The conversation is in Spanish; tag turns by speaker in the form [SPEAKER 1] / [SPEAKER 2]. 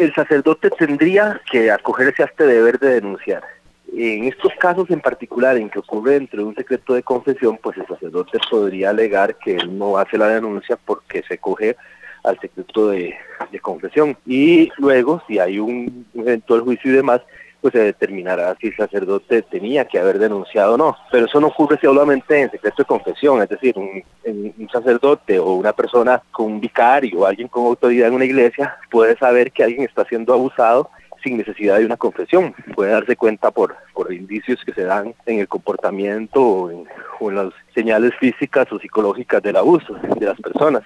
[SPEAKER 1] El sacerdote tendría que acogerse a este deber de denunciar. En estos casos en particular, en que ocurre dentro de un secreto de confesión, pues el sacerdote podría alegar que él no hace la denuncia porque se coge al secreto de confesión. Y luego, si hay un eventual juicio y demás, pues se determinará si el sacerdote tenía que haber denunciado o no. Pero eso no ocurre solamente en secreto de confesión, es decir, un sacerdote o una persona con un vicario o alguien con autoridad en una iglesia puede saber que alguien está siendo abusado sin necesidad de una confesión. Puede darse cuenta por indicios que se dan en el comportamiento o en las señales físicas o psicológicas del abuso de las personas.